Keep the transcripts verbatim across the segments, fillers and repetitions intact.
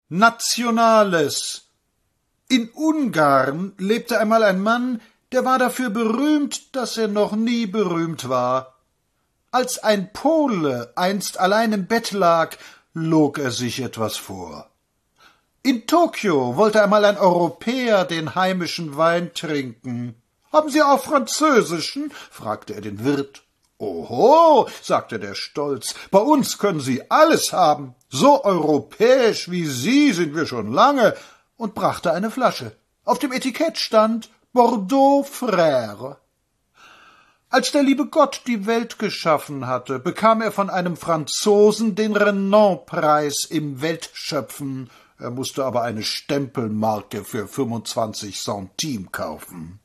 Nationales. In Ungarn lebte einmal ein Mann, der war dafür berühmt, dass er noch nie berühmt war. Als ein Pole einst allein im Bett lag, log er sich etwas vor. In Tokio wollte einmal ein Europäer den heimischen Wein trinken. »Haben Sie auch französischen?« fragte er den Wirt. »Oho«, sagte der Stolz, »bei uns können Sie alles haben. So europäisch wie Sie sind wir schon lange«, und brachte eine Flasche. Auf dem Etikett stand »Bordeaux Frère«. Als der liebe Gott die Welt geschaffen hatte, bekam er von einem Franzosen den Renan-Preis im Weltschöpfen. Er musste aber eine Stempelmarke für fünfundzwanzig Centime kaufen.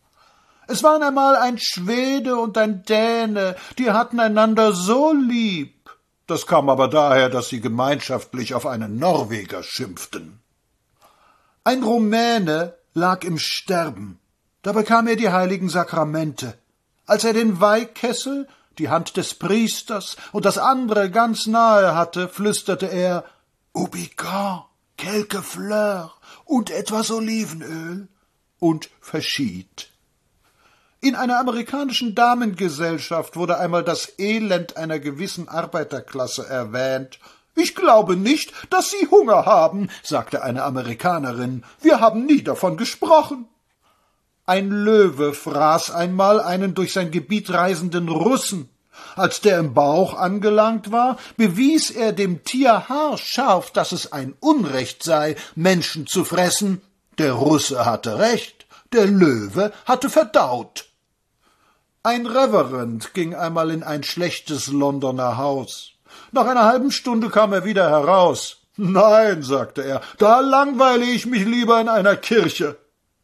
Es waren einmal ein Schwede und ein Däne, die hatten einander so lieb. Das kam aber daher, dass sie gemeinschaftlich auf einen Norweger schimpften. Ein Rumäne lag im Sterben. Da bekam er die heiligen Sakramente. Als er den Weihkessel, die Hand des Priesters und das andere ganz nahe hatte, flüsterte er »Oubicant, quelques fleurs und etwas Olivenöl« und verschied. In einer amerikanischen Damengesellschaft wurde einmal das Elend einer gewissen Arbeiterklasse erwähnt. »Ich glaube nicht, dass Sie Hunger haben«, sagte eine Amerikanerin. »Wir haben nie davon gesprochen.« Ein Löwe fraß einmal einen durch sein Gebiet reisenden Russen. Als der im Bauch angelangt war, bewies er dem Tier haarscharf, dass es ein Unrecht sei, Menschen zu fressen. Der Russe hatte recht, der Löwe hatte verdaut. Ein Reverend ging einmal in ein schlechtes Londoner Haus. Nach einer halben Stunde kam er wieder heraus. »Nein«, sagte er, »da langweile ich mich lieber in einer Kirche.«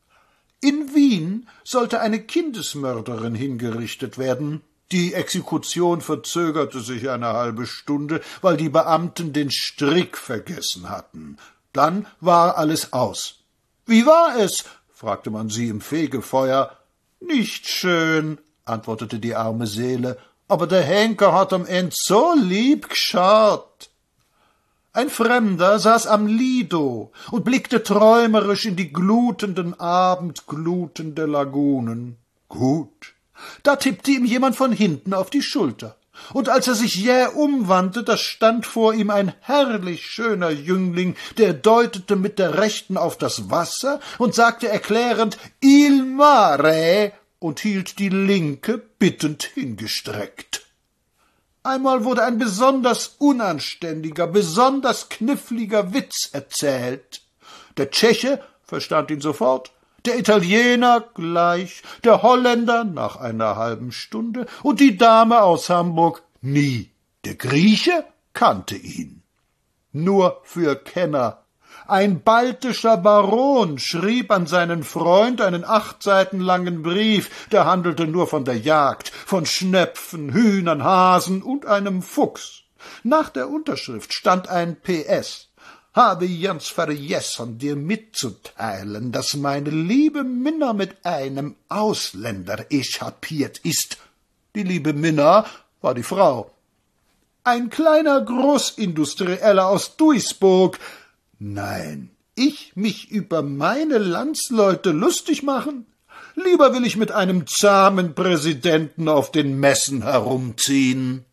In Wien sollte eine Kindesmörderin hingerichtet werden. Die Exekution verzögerte sich eine halbe Stunde, weil die Beamten den Strick vergessen hatten. Dann war alles aus. »Wie war es?« fragte man sie im Fegefeuer. »Nicht schön«, antwortete die arme Seele, »aber der Henker hat am End so lieb geschaut.« Ein Fremder saß am Lido und blickte träumerisch in die glutenden Abendgluten der Lagunen. Gut, da tippte ihm jemand von hinten auf die Schulter, und als er sich jäh umwandte, da stand vor ihm ein herrlich schöner Jüngling, der deutete mit der Rechten auf das Wasser und sagte erklärend »Il mare« und hielt die linke bittend hingestreckt. Einmal wurde ein besonders unanständiger, besonders kniffliger Witz erzählt. Der Tscheche verstand ihn sofort, der Italiener gleich, der Holländer nach einer halben Stunde und die Dame aus Hamburg nie. Der Grieche kannte ihn. Nur für Kenner. Ein baltischer Baron schrieb an seinen Freund einen acht Seiten langen Brief, der handelte nur von der Jagd, von Schnepfen, Hühnern, Hasen und einem Fuchs. Nach der Unterschrift stand ein P S »Habe ganz vergessen, dir mitzuteilen, dass meine liebe Minna mit einem Ausländer echapiert ist.« Die liebe Minna war die Frau. Ein kleiner Großindustrieller aus Duisburg. Nein, ich mich über meine Landsleute lustig machen? Lieber will ich mit einem zahmen Präsidenten auf den Messen herumziehen.